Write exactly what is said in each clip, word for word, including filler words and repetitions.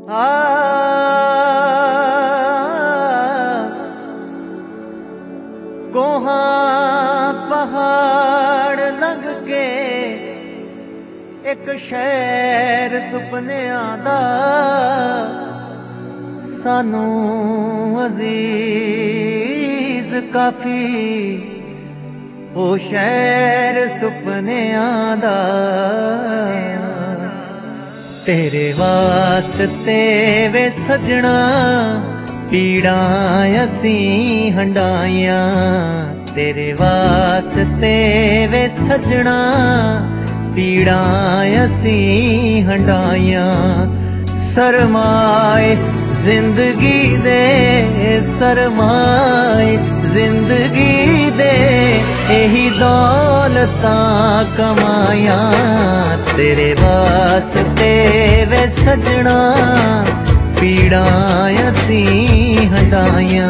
आ कोहा पहाड़ लंघ के एक शहर सुपनियां दा सानू अजीज काफी ओ शहर सुपनियां दा। तेरे वास्ते वे सजना पीड़ा असी हंडाइया, तेरे वास्ते वे सजना पीड़ा असी हंडाइया। सरमाए जिंदगी दे सरमाए जिंदगी दे यही दौलतां कमाया, तेरे वास्ते वे सजना पीड़ा असी हंडाइया।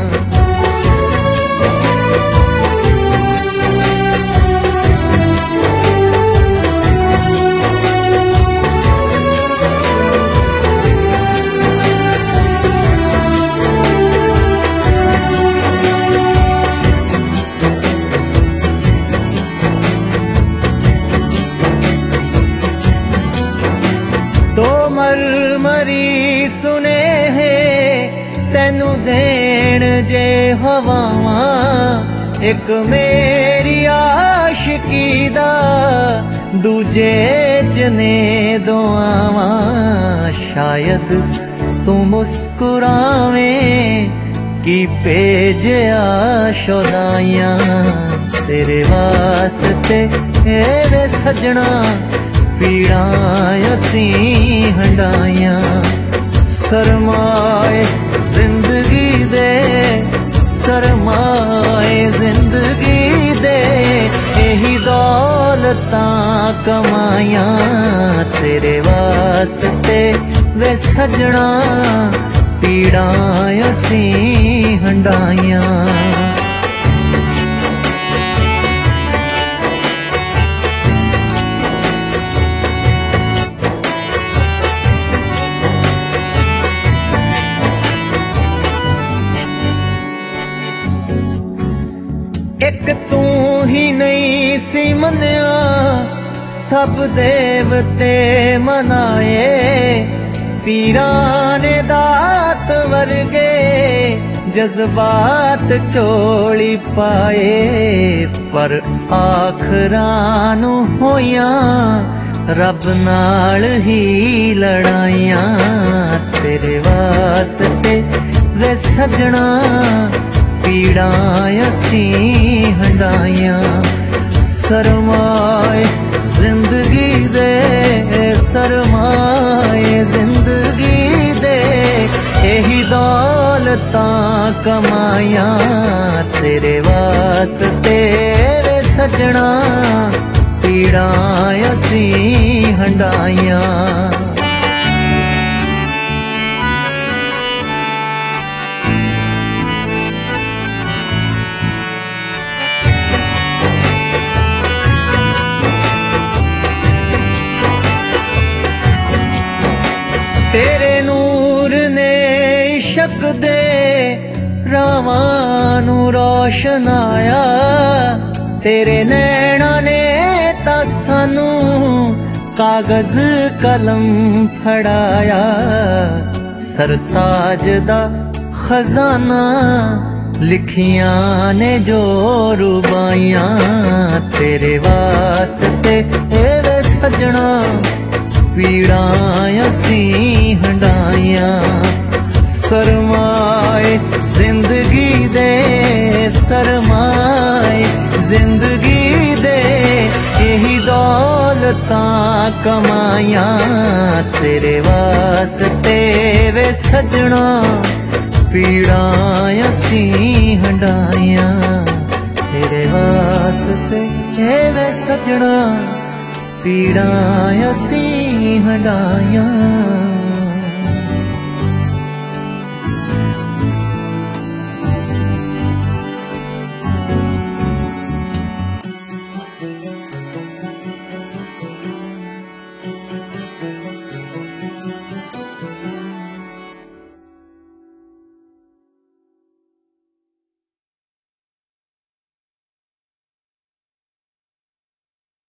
दो मरमरी सुने है तेनू देन जे हवावां, एक मेरी आशिकी दा दूजे जने दुआवां। शायद तू मुस्कुरावें की भेजिया शोदाइयां, तेरे वास्ते वे सजना पीड़ा असी हंडाइया। सरमाए जिंदगी दे सरमाए जिंदगी दे यही दौलतां कमाया, तेरे वास्ते वे सजना पीड़ा असी हंडाइया। एक तू ही नहीं सी मन्या सब देवते मनाए, पीरां ने दात वर्गे जज्बात चोली पाए। पर आखरां नू होया रब नाल ही लड़ाइयां, तेरे वास्ते वे सजना पीड़ा असी हंडाइया। सरमाए जिंदगी दे सरमाए जिंदगी दे यही दौलतां कमाया, तेरे वास्ते वे सजना पीड़ा असी हंडाइया। तेरे नूर ने इश्क दे रावां नू रोशनाया, तेरे नैना ने तां सानू कागज कलम फड़ाया। सरताज दा खजाना लिखियां ने जो रुबाइयां, तेरे वास्ते वे सजना पीड़ा असी हंडाइया। सरमाए जिंदगी दे सरमाए जिंदगी दे यही दौलतां कमाया, तेरे वास्ते वे सजना पीड़ा असी हंडाइया। तेरे वास्ते वे सजना पीड़ा असी हंडाइया।